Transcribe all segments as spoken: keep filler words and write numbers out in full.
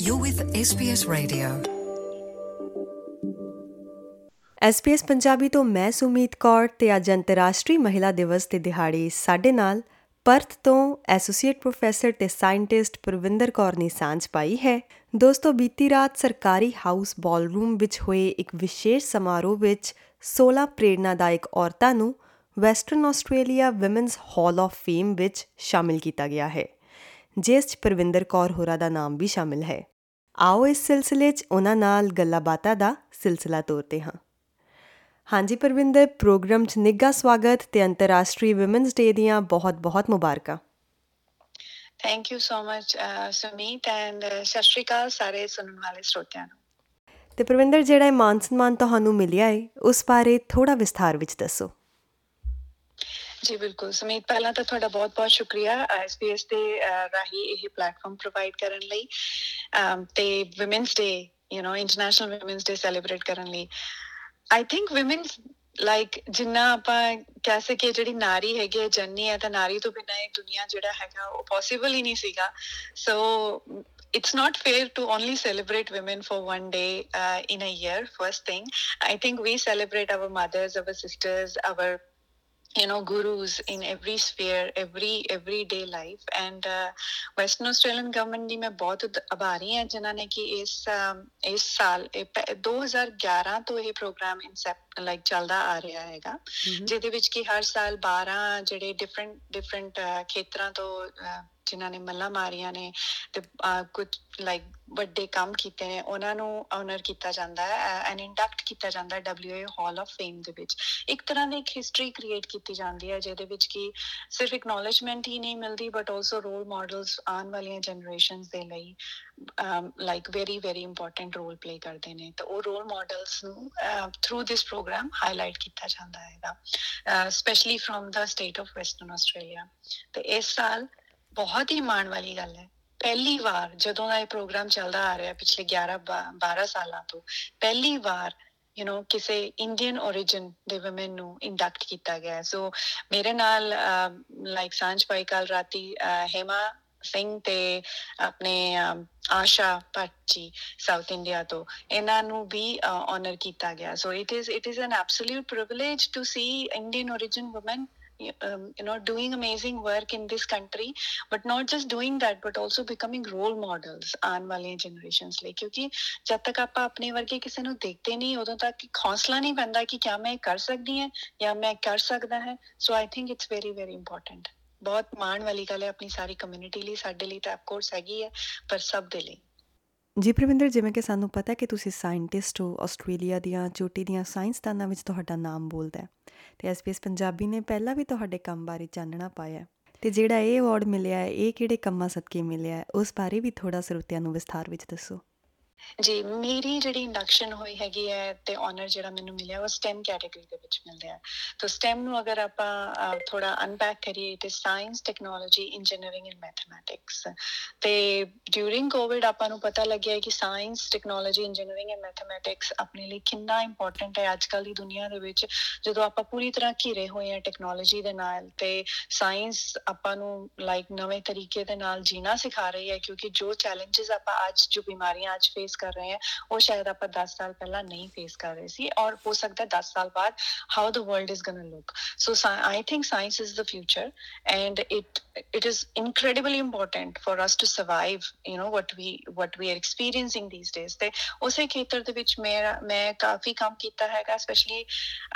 You're with S B S Radio. S B S Punjabi ਤੋਂ ਮੈਂ ਸੁਮੀਤ ਕੌਰ ਤੇ ਅੱਜ ਅੰਤਰਰਾਸ਼ਟਰੀ ਮਹਿਲਾ ਦਿਵਸ ਦੇ ਦਿਹਾੜੇ ਸਾਡੇ ਨਾਲ ਪਰਥ ਤੋਂ ਐਸੋਸੀਏਟ ਪ੍ਰੋਫੈਸਰ ਤੇ ਸਾਇੰਟਿਸਟ ਪਰਵਿੰਦਰ ਕੌਰ ਨੇ ਸਾਂਝ ਪਾਈ ਹੈ। ਦੋਸਤੋ, ਬੀਤੀ ਰਾਤ ਸਰਕਾਰੀ ਹਾਊਸ ਬਾਲਰੂਮ ਵਿੱਚ ਹੋਏ ਇੱਕ ਵਿਸ਼ੇਸ਼ ਸਮਾਰੋਹ ਵਿੱਚ ਸੋਲਾਂ ਪ੍ਰੇਰਨਾਦਾਇਕ ਔਰਤਾਂ ਨੂੰ Western Australia women's hall of fame ਵਿੱਚ ਸ਼ਾਮਿਲ ਕੀਤਾ ਗਿਆ ਹੈ, ਜਿਸ 'ਚ ਪਰਵਿੰਦਰ ਕੌਰ ਹੋਰਾਂ ਦਾ ਨਾਮ ਵੀ ਸ਼ਾਮਿਲ ਹੈ। ਆਓ ਇਸ ਸਿਲਸਿਲੇ 'ਚ ਉਹਨਾਂ ਨਾਲ ਗੱਲਾਂ ਬਾਤਾਂ ਦਾ ਸਿਲਸਿਲਾ ਤੋਰਦੇ ਹਾਂ। ਹਾਂਜੀ ਪਰਵਿੰਦਰ, ਪ੍ਰੋਗਰਾਮ 'ਚ ਨਿੱਘਾ ਸਵਾਗਤ ਤੇ ਅੰਤਰਰਾਸ਼ਟਰੀ ਵਿਮਨਸ ਡੇ ਦੀਆਂ ਬਹੁਤ ਬਹੁਤ ਮੁਬਾਰਕਾਂ। Thank you so much Sumeet and ਸਤਿ ਸ਼੍ਰੀ ਅਕਾਲ ਸਾਰੇ ਸੁਣਨ ਵਾਲੇ ਸਰੋਤਿਆਂ ਨੂੰ। ਤੇ ਪਰਵਿੰਦਰ, ਜਿਹੜਾ ਇਹ ਮਾਨ ਸਨਮਾਨ ਤੁਹਾਨੂੰ ਮਿਲਿਆ ਹੈ ਉਸ ਬਾਰੇ ਥੋੜ੍ਹਾ ਵਿਸਥਾਰ ਵਿੱਚ ਦੱਸੋ। ਜੀ ਬਿਲਕੁਲ ਸੁਮੀਤ, ਪਹਿਲਾਂ ਤਾਂ ਤੁਹਾਡਾ ਬਹੁਤ ਬਹੁਤ ਸ਼ੁਕਰੀਆ ਐਸ ਬੀ ਐਸ ਦੇ ਰਾਹੀਂ ਇਹ ਪਲੇਟਫਾਰਮ ਪ੍ਰੋਵਾਈਡ ਕਰਨ ਲਈ ਤੇ women's day you know international women's day celebrate ਕਰਨ ਲਈ। ਆਈ ਥਿੰਕ ਵਿਮਨਸ ਲਾਈਕ ਜਿੰਨਾ ਆਪਾਂ ਕਹਿ ਸਕੀਏ ਜਿਹੜੀ ਨਾਰੀ ਹੈਗੀ ਹੈ ਜਨਨੀ ਹੈ, ਤਾਂ ਨਾਰੀ ਤੋਂ ਬਿਨਾਂ ਇਹ ਦੁਨੀਆ ਜਿਹੜਾ ਹੈਗਾ ਉਹ ਪੋਸੀਬਲ ਹੀ ਨਹੀਂ ਸੀਗਾ। ਸੋ it's not fair to only celebrate women for one day uh, in a year. First thing, I think we celebrate our mothers, our sisters, our you know gurus in every sphere, every everyday life. And uh, western australian government ਦੀ ਮੈਂ ਬਹੁਤ ਆਭਾਰੀ ਹਾਂ ਜਿਨ੍ਹਾਂ ਨੇ ਕਿ ਇਸ ਇਸ ਸਾਲ ਦੋ ਹਜ਼ਾਰ ਗਿਆਰਾਂ ਤੋਂ ਇਹ ਪ੍ਰੋਗਰਾਮ ਇਨਸੈਪਟ ਲਾਈਕ ਚੱਲਦਾ ਆ ਰਿਹਾ ਹੈਗਾ, ਜਿਹਦੇ ਵਿੱਚ ਕਿ ਹਰ ਸਾਲ ਬਾਰਾਂ ਜਿਹੜੇ ਡਿਫਰੈਂਟ ਡਿਫਰੈਂਟ ਖੇਤਰਾਂ ਤੋਂ ਜਿਨ੍ਹਾਂ ਨੇ ਮੱਲਾਂ ਮਾਰੀਆਂ ਨੇ ਤੇ ਕੁਝ ਲਾਈਕ ਵੱਡੇ ਕੰਮ ਕੀਤੇ ਨੇ ਉਹਨਾਂ ਨੂੰ ਆਨਰ ਕੀਤਾ ਜਾਂਦਾ ਹੈ ਐਂਡ ਇੰਡਕਟ ਕੀਤਾ ਜਾਂਦਾ ਹੈ W A hall of fame ਦੇ ਵਿੱਚ। ਇੱਕ ਤਰ੍ਹਾਂ ਦੀ ਇੱਕ ਹਿਸਟਰੀ ਕ੍ਰੀਏਟ ਕੀਤੀ ਜਾਂਦੀ ਹੈ ਜਿਹਦੇ ਵਿੱਚ ਕਿ ਸਿਰਫ ਇਕਨੋਲੇਜਮੈਂਟ ਹੀ ਨਹੀਂ ਮਿਲਦੀ ਬਟ ਆਲਸੋ ਰੋਲ ਮਾਡਲਸ ਆਉਣ ਵਾਲੀਆਂ ਜਨਰੇਸ਼ਨਸ ਦੇ ਲਈ like very very important role play ਕਰਦੇ ਨੇ। ਤਾਂ ਉਹ ਰੋਲ ਮਾਡਲਸ ਨੂੰ ਥਰੂ ਦਿਸ ਪ੍ਰੋਗਰਾਮ ਹਾਈਲਾਈਟ ਕੀਤਾ ਜਾਂਦਾ ਹੈਗਾ, specially from the state of Western Australia. ਤੇ ਇਸ ਸਾਲ ਬਹੁਤ ਹੀ ਮਾਣ ਵਾਲੀ ਗੱਲ ਹੈ, ਪਹਿਲੀ ਵਾਰ ਜਦੋਂ ਦਾ ਇਹ ਪ੍ਰੋਗਰਾਮ ਚੱਲਦਾ ਆ ਰਿਹਾ ਪਿਛਲੇ ਗਿਆਰਾਂ ਬਾਰਾਂ ਸਾਲਾਂ ਤੋਂ ਪਹਿਲੀ ਵਾਰ ਯੂ ਨੋ ਕਿਸੇ ਇੰਡੀਅਨ ਓਰੀਜਨ ਦੇ ਵੂਮੈਨ ਨੂੰ ਇੰਡਕਟ ਕੀਤਾ ਗਿਆ। ਸੋ ਮੇਰੇ ਨਾਲ ਲਾਈਕ ਸਾਂਝ ਪਾਈ ਕੱਲ ਰਾਤੀ ਹੇਮਾ ਸਿੰਘ ਤੇ ਆਪਣੇ ਆਸ਼ਾ ਭੱਟ ਜੀ ਸਾਊਥ ਇੰਡੀਆ ਤੋਂ, ਇਹਨਾਂ ਨੂੰ ਵੀ ਆਨਰ ਕੀਤਾ ਗਿਆ। So it is it is an absolute privilege to see Indian origin woman Um, you know doing amazing work in this country, but not just doing that but also becoming role models ਆਉਣ ਵਾਲੀਆਂ generations ਲਈ। ਕਿਉਂਕਿ ਜਦ ਤੱਕ ਆਪਾਂ ਆਪਣੇ ਵਰਗੇ ਕਿਸੇ ਨੂੰ ਦੇਖਦੇ ਨਹੀਂ ਉਦੋਂ ਤੱਕ ਹੌਸਲਾ ਨਹੀਂ ਪੈਂਦਾ ਕਿ ਕਿਆ ਮੈਂ ਕਰ ਸਕਦੀ ਹਾਂ ਜਾਂ ਮੈਂ ਕਰ ਸਕਦਾ ਹੈ। So I think it's very very important. ਬਹੁਤ ਮਾਣ ਵਾਲੀ ਗੱਲ ਹੈ ਆਪਣੀ ਸਾਰੀ ਕਮਿਊਨਿਟੀ ਲਈ, ਸਾਡੇ ਲਈ ਤਾਂ ਅਫਕੋਰਸ ਹੈਗੀ ਹੈ ਪਰ ਸਭ ਦੇ ਲਈ। ਜੀ ਪ੍ਰਵਿੰਦਰ, ਜਿਵੇਂ ਕਿ ਸਾਨੂੰ ਪਤਾ ਕਿ ਤੁਸੀਂ ਸਾਇੰਟਿਸਟ ਹੋ, ਆਸਟ੍ਰੇਲੀਆ ਦੀਆਂ ਚੋਟੀ ਦੀਆਂ ਸਾਇੰਸਦਾਨਾਂ ਵਿੱਚ ਤੁਹਾਡਾ ਨਾਮ ਬੋਲਦਾ ਹੈ ਅਤੇ ਐਸ ਬੀ ਐਸ ਪੰਜਾਬੀ ਨੇ ਪਹਿਲਾਂ ਵੀ ਤੁਹਾਡੇ ਕੰਮ ਬਾਰੇ ਚਾਨਣਾ ਪਾਇਆ ਅਤੇ ਜਿਹੜਾ ਇਹ ਅਵਾਰਡ ਮਿਲਿਆ ਹੈ ਇਹ ਕਿਹੜੇ ਕੰਮਾਂ ਸਦਕੇ ਮਿਲਿਆ ਹੈ ਉਸ ਬਾਰੇ ਵੀ ਥੋੜ੍ਹਾ ਸਰੋਤਿਆਂ ਨੂੰ ਵਿਸਥਾਰ ਵਿੱਚ ਦੱਸੋ। ਜੀ, ਮੇਰੀ ਜਿਹੜੀ ਇੰਡਕਸ਼ਨ ਹੋਈ ਹੈਗੀ ਹੈ ਤੇ ਆਨਰ ਜਿਹੜਾ ਮੈਨੂੰ ਮਿਲਿਆ ਉਹ ਸਟੈਮ ਕੈਟੇਗਰੀ ਦੇ ਵਿੱਚ ਮਿਲਿਆ। ਤਾਂ ਸਟੈਮ ਨੂੰ ਅਗਰ ਆਪਾਂ ਥੋੜਾ ਅਨਪੈਕ ਕਰੀਏ ਤੇ science, technology, engineering and mathematics. ਤੇ ਡਿਊਰਿੰਗ ਕੋਵਿਡ ਆਪਾਂ ਨੂੰ ਪਤਾ ਲੱਗਿਆ ਕਿ science, technology, engineering and mathematics ਆਪਣੇ ਲਈ ਕਿੰਨਾ ਇੰਪੋਰਟੈਂਟ ਹੈ ਅੱਜ ਕੱਲ੍ਹ ਦੀ ਦੁਨੀਆ ਦੇ ਵਿੱਚ, ਜਦੋਂ ਆਪਾਂ ਪੂਰੀ ਤਰ੍ਹਾਂ ਘਿਰੇ ਹੋਏ ਹਾਂ ਟੈਕਨੋਲੋਜੀ ਦੇ ਨਾਲ। ਤੇ ਸਾਇੰਸ ਆਪਾਂ ਨੂੰ ਲਾਈਕ ਨਵੇਂ ਤਰੀਕੇ ਦੇ ਨਾਲ ਜੀਣਾ ਸਿਖਾ ਰਹੀ ਹੈ, ਕਿਉਂਕਿ ਜੋ ਚੈਲੰਜਿਸ ਆਪਾਂ ਅੱਜ ਜੋ ਬਿਮਾਰੀਆਂ ਅੱਜ ਫੇਸ ਕਰ ਰਹੇ ਹਾਂ ਉਹ ਸ਼ਾਇਦ ਆਪਾਂ ਦਸ ਸਾਲ ਪਹਿਲਾਂ ਨਹੀਂ ਫੇਸ ਕਰ ਰਹੇ ਸੀ, ਔਰ ਹੋ ਸਕਦਾ ਦਸ ਸਾਲ ਬਾਅਦ how the world is going to look. So I think science is the future and it it is incredibly important for us to survive you know what we what we are experiencing these days. ਤੇ ਉਸੇ ਖੇਤਰ ਦੇ ਵਿੱਚ ਮੇਰਾ ਮੈਂ ਕਾਫੀ ਕੰਮ ਕੀਤਾ ਹੈਗਾ, ਸਪੈਸ਼ਲੀ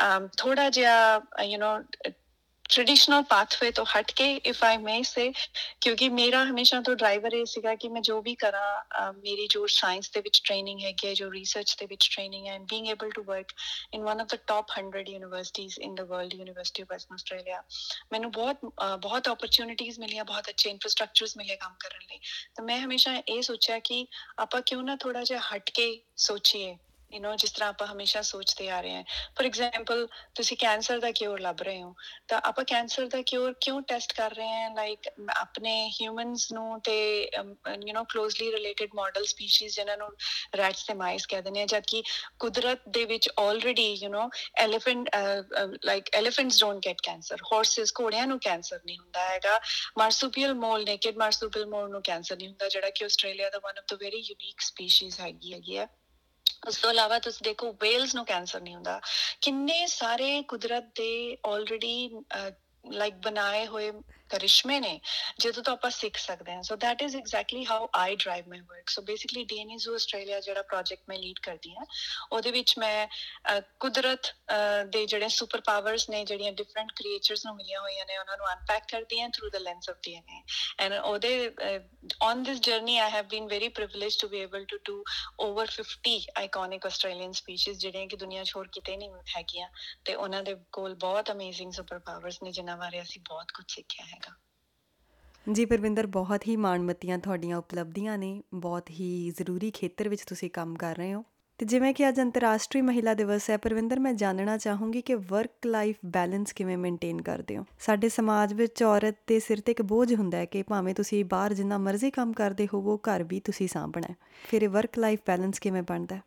ਥੋੜਾ ਜਿਹਾ you know ਟ੍ਰੈਡੀਸ਼ਨਲ ਪਾਥਵੇ ਤੋਂ ਹਟ ਕੇ ਇਫ ਆਈ ਮੇ ਸੇ, ਕਿਉਂਕਿ ਮੇਰਾ ਹਮੇਸ਼ਾ ਤੋਂ ਡਰਾਈਵਰ ਇਹ ਸੀਗਾ ਕਿ ਮੈਂ ਜੋ ਵੀ ਕਰਾਂ ਮੇਰੀ ਜੋ ਸਾਇੰਸ ਦੇ ਵਿੱਚ ਟ੍ਰੇਨਿੰਗ ਹੈਗੀ ਹੈ, ਜੋ ਰਿਸਰਚ ਦੇ ਵਿੱਚ ਟ੍ਰੇਨਿੰਗ ਹੈ, being able to work in one of the top hundred universities in the world, university of Western Australia. ਮੈਨੂੰ ਬਹੁਤ ਬਹੁਤ ਓਪਰਚੁਨਿਟੀਜ਼ ਮਿਲੀਆਂ, ਬਹੁਤ ਅੱਛੇ ਇਨਫਰਾਸਟਰਕਚਰਸ ਮਿਲੇ ਕੰਮ ਕਰਨ ਲਈ। ਤਾਂ ਮੈਂ ਹਮੇਸ਼ਾ ਇਹ ਸੋਚਿਆ ਕਿ ਆਪਾਂ ਕਿਉਂ ਨਾ ਥੋੜ੍ਹਾ ਜਿਹਾ ਹਟ ਕੇ ਸੋਚੀਏ ਯੂ نو ਜਿਸ ਤਰ੍ਹਾਂ ਆਪਾਂ ਹਮੇਸ਼ਾ ਸੋਚਦੇ ਆ ਰਹੇ ਹਾਂ। ਫੋਰ ਐਗਜ਼ਾਮਪਲ ਤੁਸੀਂ ਕੈਂਸਰ ਦਾ ਕਿਉਰ ਲੱਭ ਰਹੇ ਹੋ, ਤਾਂ ਆਪਾਂ ਕੈਂਸਰ ਦਾ ਕਿਉਰ ਕਿਉਂ ਟੈਸਟ ਕਰ ਰਹੇ ਹਾਂ, ਲਾਈਕ ਆਪਣੇ ਹਿਊਮਨਸ ਨੂੰ ਤੇ you know closely related model species ਜਿਹਨਾਂ ਨੂੰ ਰੈਟਸ ਤੇ ਮਾਈਸ ਕਹਿ ਦਿੰਦੇ ਆ, ਜਦਕਿ ਕੁਦਰਤ ਦੇ ਵਿੱਚ already you know elephant like elephants don't get cancer, horses ਘੋੜਿਆਂ ਨੂੰ ਕੈਂਸਰ ਨਹੀਂ ਹੁੰਦਾ ਹੈਗਾ, marsupial mole naked marsupial mole ਨੂੰ ਕੈਂਸਰ ਨਹੀਂ ਹੁੰਦਾ, ਜਿਹੜਾ ਕਿ ਆਸਟ੍ਰੇਲੀਆ ਦਾ one of the very unique species ਹੈਗੀ ਹੈਗੀ ਆ। ਉਸ ਤੋਂ ਇਲਾਵਾ ਤੁਸੀਂ ਦੇਖੋ ਵੇਲਸ ਨੂੰ ਕੈਂਸਰ ਨਹੀਂ ਹੁੰਦਾ। ਕਿੰਨੇ ਸਾਰੇ ਕੁਦਰਤ ਦੇ ਆਲਰੇਡੀ ਲਾਈਕ ਬਣਾਏ ਹੋਏ ਕਰਿਸ਼ਮੇ ਨੇ ਜਦੋਂ ਤੋਂ ਆਪਾਂ ਸਿੱਖ ਸਕਦੇ ਹਾਂ। So that is exactly how I drive my work. So basically D N A zoo Australia ਜਿਹੜਾ ਪ੍ਰੋਜੈਕਟ ਮੈਂ ਲੀਡ ਕਰਦੀ ਹਾਂ, ਉਹਦੇ ਵਿੱਚ ਮੈਂ ਕੁਦਰਤ ਦੇ ਜਿਹੜੇ ਸੁਪਰ ਪਾਵਰਸ ਨੇ, ਜਿਹੜੀਆਂ ਡਿਫਰੈਂਟ ਕ੍ਰੀਏਚਰਸ ਨੂੰ ਮਿਲੀਆਂ ਹੋਈਆਂ ਨੇ, ਉਹਨਾਂ ਨੂੰ ਅਨਪੈਕ ਕਰਦੀ ਹਾਂ through the lens of D N A. And ਉਹਦੇ on this journey I have been very privileged to be able to do over fifty iconic Australian species, ਜਿਹੜੀਆਂ ਕਿ ਦੁਨੀਆ 'ਚ ਹੋਰ ਕਿਤੇ ਨਹੀਂ ਹੈਗੀਆਂ, ਤੇ ਉਹਨਾਂ ਦੇ ਕੋਲ ਬਹੁਤ ਅਮੇਜ਼ਿੰਗ ਸੁਪਰ ਪਾਵਰਸ ਨੇ ਜਿਨ੍ਹਾਂ ਬਾਰੇ ਅਸੀਂ ਬਹੁਤ ਕੁਝ ਸਿੱਖਿਆ ਹੈਗਾ। ਜੀ ਪਰਵਿੰਦਰ, ਬਹੁਤ ਹੀ ਮਾਣਮੱਤੀਆਂ ਤੁਹਾਡੀਆਂ ਉਪਲਬਧੀਆਂ ਨੇ, ਬਹੁਤ ਹੀ ਜ਼ਰੂਰੀ ਖੇਤਰ ਵਿੱਚ ਤੁਸੀਂ ਕੰਮ ਕਰ ਰਹੇ ਹੋ। ਅਤੇ ਜਿਵੇਂ ਕਿ ਅੱਜ ਅੰਤਰਰਾਸ਼ਟਰੀ ਮਹਿਲਾ ਦਿਵਸ ਹੈ ਪਰਵਿੰਦਰ, ਮੈਂ ਜਾਣਨਾ ਚਾਹੂੰਗੀ ਕਿ ਵਰਕ ਲਾਈਫ ਬੈਲੈਂਸ ਕਿਵੇਂ ਮੇਨਟੇਨ ਕਰਦੇ ਹੋ। ਸਾਡੇ ਸਮਾਜ ਵਿੱਚ ਔਰਤ ਦੇ ਸਿਰ 'ਤੇ ਇੱਕ ਬੋਝ ਹੁੰਦਾ ਹੈ ਕਿ ਭਾਵੇਂ ਤੁਸੀਂ ਬਾਹਰ ਜਿੰਨਾ ਮਰਜ਼ੀ ਕੰਮ ਕਰਦੇ ਹੋਵੋ, ਘਰ ਵੀ ਤੁਸੀਂ ਸਾਂਭਣਾ, ਫਿਰ ਇਹ ਵਰਕ ਲਾਈਫ ਬੈਲੈਂਸ ਕਿਵੇਂ ਬਣਦਾ?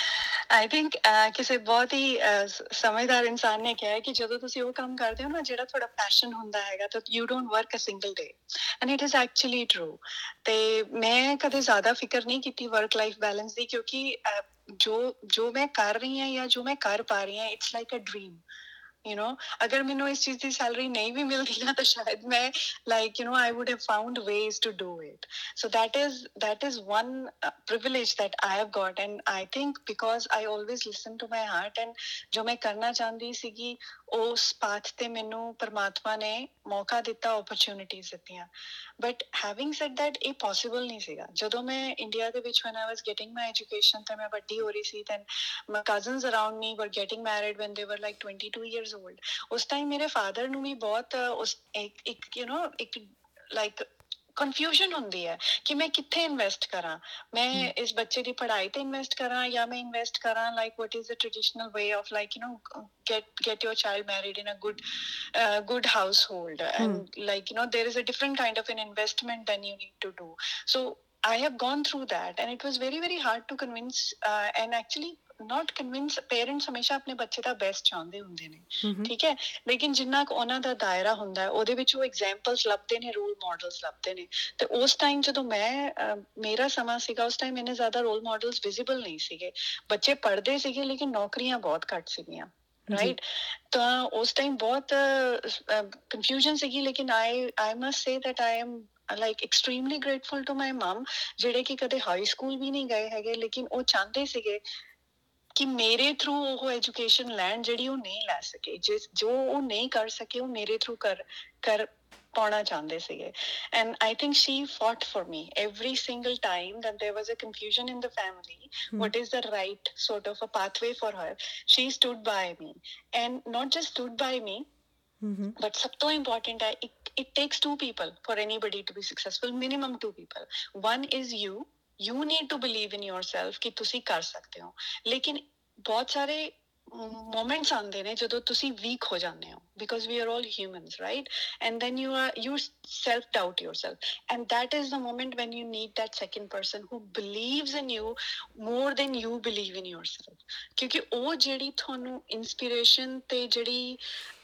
ਆਈ ਥਿੰਕ ਕਿਸੇ ਬਹੁਤ ਹੀ ਸਮਝਦਾਰ ਇਨਸਾਨ ਨੇ ਕਿਹਾ ਕਿ ਜਦੋਂ ਤੁਸੀਂ ਉਹ ਕੰਮ ਕਰਦੇ ਹੋ ਨਾ ਜਿਹੜਾ ਤੁਹਾਡਾ ਪੈਸ਼ਨ ਹੁੰਦਾ ਹੈਗਾ, ਤਾਂ you don't work a single day, and it is actually true. ਤੇ ਮੈਂ ਕਦੇ ਜ਼ਿਆਦਾ ਫਿਕਰ ਨਹੀਂ ਕੀਤੀ ਵਰਕ ਲਾਈਫ ਬੈਲੈਂਸ ਦੀ, ਕਿਉਂਕਿ ਜੋ ਜੋ ਮੈਂ ਕਰ ਰਹੀ ਹਾਂ ਜਾਂ ਜੋ ਮੈਂ ਕਰ ਪਾ ਰਹੀ ਹਾਂ, it's like a dream. You know ਅਗਰ ਮੈਨੂੰ ਇਸ ਚੀਜ਼ ਦੀ ਸੈਲਰੀ ਨਹੀਂ ਵੀ ਮਿਲਦੀ ਨਾ, ਤਾਂ ਸ਼ਾਇਦ ਮੈਂ like you know I would have found ways to do it. So that is that is one privilege that I have got, and I think because I always listen to my heart, and ਜੋ ਮੈਂ ਕਰਨਾ ਚਾਹੁੰਦੀ ਸੀਗੀ ਉਸ path ਤੇ ਮੈਨੂੰ ਪਰਮਾਤਮਾ ਨੇ ਮੌਕਾ ਦਿੱਤਾ, ਓਪਰਚੁਨਿਟੀਜ਼ ਦਿੱਤੀਆਂ। ਬਟ ਹੈਵਿੰਗ ਸੈਡ ਦੈਟ ਇਹ ਪੋਸੀਬਲ ਨਹੀਂ ਸੀਗਾ। ਜਦੋਂ ਮੈਂ ਇੰਡੀਆ ਦੇ ਵਿੱਚ when I was getting my education, ਤੇ ਮੈਂ ਵੱਡੀ ਹੋ ਰਹੀ ਸੀ, then my cousins around me were getting married when they were like twenty two years old. ਉਸ ਟਾਈਮ ਮੇਰੇ ਫਾਦਰ ਨੂੰ ਵੀ ਬਹੁਤ ਉਸ ਇੱਕ ਇੱਕ ਯੂ نو ਇੱਕ ਲਾਈਕ ਕਨਫਿਊਜ਼ਨ ਹੁੰਦੀ ਹੈ ਕਿ ਮੈਂ ਕਿੱਥੇ ਇਨਵੈਸਟ ਕਰਾਂ, ਮੈਂ ਇਸ ਬੱਚੇ ਦੀ ਪੜ੍ਹਾਈ ਤੇ ਇਨਵੈਸਟ ਕਰਾਂ ਜਾਂ ਮੈਂ ਇਨਵੈਸਟ ਕਰਾਂ like what is the traditional way of like you know get get your child married in a good uh, good household, and mm. like you know there is a different kind of an investment than you need to do. So I have gone through that, and it was very very hard to convince uh, and actually not convince parents ਹਮੇਸ਼ਾ ਆਪਣੇ ਬੱਚੇ ਦਾ best ਚਾਹੁੰਦੇ ਹੁੰਦੇ ਨੇ, ਠੀਕ ਹੈ, ਲੇਕਿਨ ਜਿੰਨਾ ਕੁ ਉਹਨਾਂ ਦਾ ਦਾਇਰਾ ਹੁੰਦਾ ਹੈ ਉਹਦੇ ਵਿੱਚ ਉਹ ਐਗਜ਼ਾਮਪਲਸ ਲੱਭਦੇ ਨੇ, ਰੋਲ ਮਾਡਲਸ ਲੱਭਦੇ ਨੇ। ਤੇ ਉਸ ਟਾਈਮ ਜਦੋਂ ਮੈਂ ਮੇਰਾ ਸਮਾਂ ਸੀਗਾ, ਉਸ ਟਾਈਮ ਇੰਨੇ ਜ਼ਿਆਦਾ ਰੋਲ ਮਾਡਲਸ ਵਿਜ਼ੀਬਲ ਨਹੀਂ ਸੀਗੇ। ਬੱਚੇ ਪੜ੍ਹਦੇ ਸੀਗੇ ਲੇਕਿਨ ਨੌਕਰੀਆਂ ਬਹੁਤ ਘੱਟ ਸੀਗੀਆਂ, ਰਾਈਟ। ਤਾਂ ਉਸ ਟਾਈਮ ਬਹੁਤ ਕਨਫਿਊਜ਼ਨ ਸੀਗੀ, ਲੇਕਿਨ I I must say that I am like extremely grateful to my mum, ਜਿਹੜੇ ਕਿ ਕਦੇ ਹਾਈ ਸਕੂਲ ਵੀ ਨਹੀਂ ਗਏ ਹੈਗੇ, ਲੇਕਿਨ ਉਹ ਚਾਹੁੰਦੇ ਸੀਗੇ ਕਿ ਮੇਰੇ ਥਰੂ ਉਹ ਐਜੂਕੇਸ਼ਨ ਲੈਣ ਜਿਹੜੀ ਉਹ ਨਹੀਂ ਲੈ ਸਕੇ, ਜਿਸ ਜੋ ਉਹ ਨਹੀਂ ਕਰ ਸਕੇ ਉਹ ਮੇਰੇ ਥਰੂ ਕਰ ਕਰ ਪਾਉਣਾ ਚਾਹੁੰਦੇ ਸੀਗੇ। And I think she fought for me every single time that there was a confusion in the family. Hmm. What is the right sort of a pathway for her? She stood by me, and not just stood by me, mm-hmm. but sab to important hai, it, it takes two people for anybody to be successful, minimum two people. One is you. You need to believe in yourself ਕਿ ਤੁਸੀਂ ਕਰ ਸਕਦੇ ਹੋ, ਲੇਕਿਨ ਬਹੁਤ ਸਾਰੇ moments ਆਉਂਦੇ ਨੇ ਜਦੋਂ ਤੁਸੀਂ weak ਹੋ ਜਾਂਦੇ ਹੋ, because we are all humans, right? And then you are you self doubt yourself, and that is the moment when you need that second person who believes in you more than you believe in yourself, ਕਿਉਂਕਿ ਉਹ ਜਿਹੜੀ ਤੁਹਾਨੂੰ inspiration ਤੇ ਜਿਹੜੀ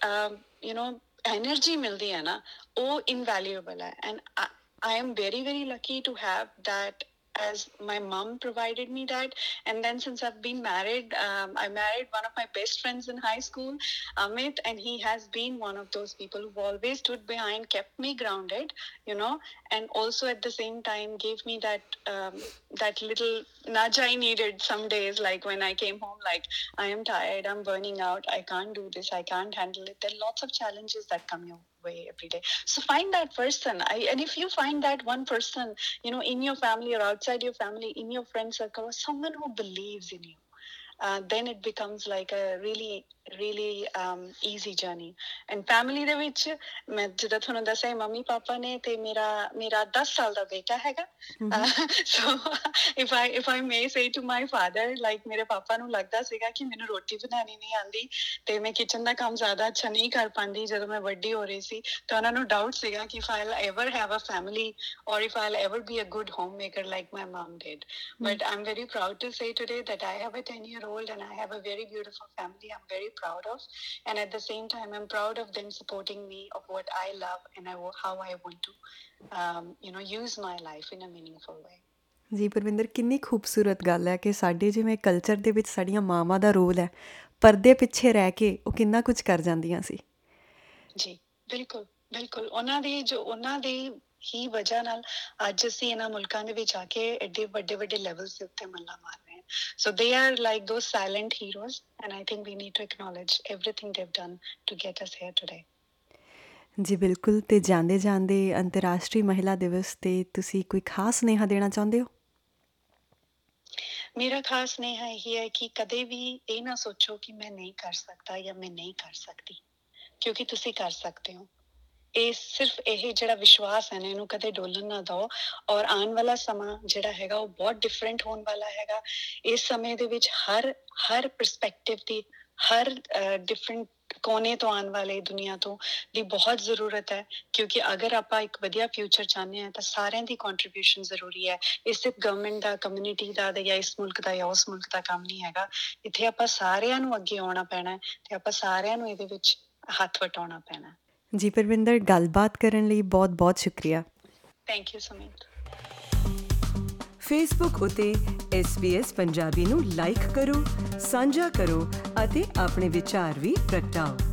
you know energy ਮਿਲਦੀ ਹੈ ਨਾ, ਉਹ invaluable ਹੈ। And I, I am very very lucky to have that, as my mom provided me that. And then since I've been married, um, I married one of my best friends in high school, Amit, and he has been one of those people who always stood behind, kept me grounded, you know, and also at the same time gave me that um, that little nudge I needed some days, like when I came home, like, I am tired, I'm burning out, I can't do this, I can't handle it. There are lots of challenges that come your way every day. So find that person. I, and if you find that one person, you know, in your family or outside your family, in your friend circle, or someone who believes in you, uh, then it becomes like a really really um, easy journey. And family ਦੇ ਵਿੱਚ ਮੈਂ ਜਿੱਦਾਂ ਤੁਹਾਨੂੰ ਦੱਸਿਆ mummy papa ਨੇ ਤੇ ਮੇਰਾ ਮੇਰਾ ਦਸ ਸਾਲ ਦਾ ਬੇਟਾ ਹੈਗਾ। so if I if I may say to my father, like ਮੇਰੇ ਪਾਪਾ ਨੂੰ ਲੱਗਦਾ ਸੀਗਾ ਕਿ ਮੈਨੂੰ ਰੋਟੀ ਬਣਾਉਣੀ ਨਹੀਂ ਆਉਂਦੀ ਤੇ ਮੈਂ ਕਿਚਨ ਦਾ ਕੰਮ ਜ਼ਿਆਦਾ ਅੱਛਾ ਨਹੀਂ ਕਰ ਪਾਉਂਦੀ ਜਦੋਂ ਮੈਂ ਵੱਡੀ ਹੋ ਰਹੀ ਸੀ, ਤਾਂ ਉਹਨਾਂ ਨੂੰ ਡਾਊਟ ਸੀਗਾ ਕਿ if I'll ever have a family or if I'll ever be a good homemaker like my mom did. But I'm very proud to say today that I have a ten year old and I have a very beautiful family I'm very proud of, and at the same time I'm proud of them supporting me of what I love and I, how I want to um, you know use my life in a meaningful way. ਜੀ ਪਰਵਿੰਦਰ, ਕਿੰਨੀ ਖੂਬਸੂਰਤ ਗੱਲ ਹੈ ਕਿ ਸਾਡੇ ਜਿਵੇਂ culture ਦੇ ਵਿੱਚ ਸਾਡੀਆਂ ਮਾਵਾਂ ਦਾ ਰੋਲ ਹੈ, ਪਰਦੇ ਪਿੱਛੇ ਰਹਿ ਕੇ ਉਹ ਕਿੰਨਾ ਕੁਝ ਕਰ ਜਾਂਦੀਆਂ ਸੀ। ਜੀ ਬਿਲਕੁਲ ਬਿਲਕੁਲ, ਉਹਨਾਂ ਦੀ ਜੋ ਉਹਨਾਂ ਦੀ ਹੀ ਵਜ੍ਹਾ ਨਾਲ ਅੱਜ ਅਸੀਂ ਇਹਨਾਂ ਮੁਲਕਾਂ ਦੇ ਵਿੱਚ ਆ ਕੇ ਐਡੇ ਵੱਡੇ ਵੱਡੇ ਲੈਵਲਸ ਦੇ ਉੱਤੇ ਮੱਲਾਂ ਮਾਰ ਰਹੇ ਹਾਂ। So they are like those silent heroes and I think we need to acknowledge everything they have done to get us here today. ਜੀ ਬਿਲਕੁਲ। ਅਤੇ ਜਾਂਦੇ ਜਾਂਦੇ ਅੰਤਰਰਾਸ਼ਟਰੀ ਮਹਿਲਾ ਦਿਵਸ 'ਤੇ ਤੁਸੀਂ ਕੋਈ ਖਾਸ ਸੁਨੇਹਾ ਦੇਣਾ ਚਾਹੁੰਦੇ ਹੋ? ਮੇਰਾ ਖਾਸ ਸੁਨੇਹਾ ਇਹੀ ਹੈ ਕਿ ਕਦੇ ਵੀ ਇਹ ਨਾ ਸੋਚੋ ਕਿ ਮੈਂ ਨਹੀਂ ਕਰ ਸਕਦਾ ਜਾਂ ਮੈਂ ਨਹੀਂ ਕਰ ਸਕਦੀ, ਕਿਉਂਕਿ ਤੁਸੀਂ ਕਰ ਸਕਦੇ ਹੋ। ਇਹ ਸਿਰਫ ਇਹ ਜਿਹੜਾ ਵਿਸ਼ਵਾਸ ਹੈ ਨਾ, ਇਹਨੂੰ ਕਦੇ ਡੋਲਣ ਨਾ ਦਿਓ। ਔਰ ਆਉਣ ਵਾਲਾ ਸਮਾਂ ਜਿਹੜਾ ਹੈਗਾ ਉਹ ਬਹੁਤ ਡਿਫਰੈਂਟ ਹੋਣ ਵਾਲਾ ਹੈਗਾ। ਇਸ ਸਮੇਂ ਦੇ ਵਿੱਚ ਹਰ ਹਰ ਪਰਸਪੈਕਟਿਵ ਦੀ, ਹਰ ਡਿਫਰੈਂਟ ਕੋਨੇ ਤੋਂ ਆਉਣ ਵਾਲੇ ਦੁਨੀਆ ਤੋਂ ਦੀ ਬਹੁਤ ਜ਼ਰੂਰਤ ਹੈ, ਕਿਉਂਕਿ ਅਗਰ ਆਪਾਂ ਇੱਕ ਵਧੀਆ ਫਿਊਚਰ ਚਾਹੁੰਦੇ ਹਾਂ ਤਾਂ ਸਾਰਿਆਂ ਦੀ ਕੰਟਰੀਬਿਊਸ਼ਨ ਜ਼ਰੂਰੀ ਹੈ। ਇਹ ਸਿਰਫ ਗਵਰਨਮੈਂਟ ਦਾ, ਕਮਿਊਨਿਟੀ ਦਾ ਜਾਂ ਇਸ ਮੁਲਕ ਦਾ ਜਾਂ ਉਸ ਮੁਲਕ ਦਾ ਕੰਮ ਨਹੀਂ ਹੈਗਾ। ਇੱਥੇ ਆਪਾਂ ਸਾਰਿਆਂ ਨੂੰ ਅੱਗੇ ਆਉਣਾ ਪੈਣਾ ਅਤੇ ਆਪਾਂ ਸਾਰਿਆਂ ਨੂੰ ਇਹਦੇ ਵਿੱਚ ਹੱਥ ਵਟਾਉਣਾ ਪੈਣਾ। ਜੀ ਪਰਵਿੰਦਰ, ਗੱਲਬਾਤ ਕਰਨ ਲਈ ਬਹੁਤ ਬਹੁਤ ਸ਼ੁਕਰੀਆ। Thank you Sumeet. ਫੇਸਬੁੱਕ ਉੱਤੇ ਐਸ ਬੀ ਐਸ ਪੰਜਾਬੀ ਨੂੰ ਲਾਈਕ ਕਰੋ, ਸਾਂਝਾ ਕਰੋ ਅਤੇ ਆਪਣੇ ਵਿਚਾਰ ਵੀ ਪ੍ਰਗਟਾਓ।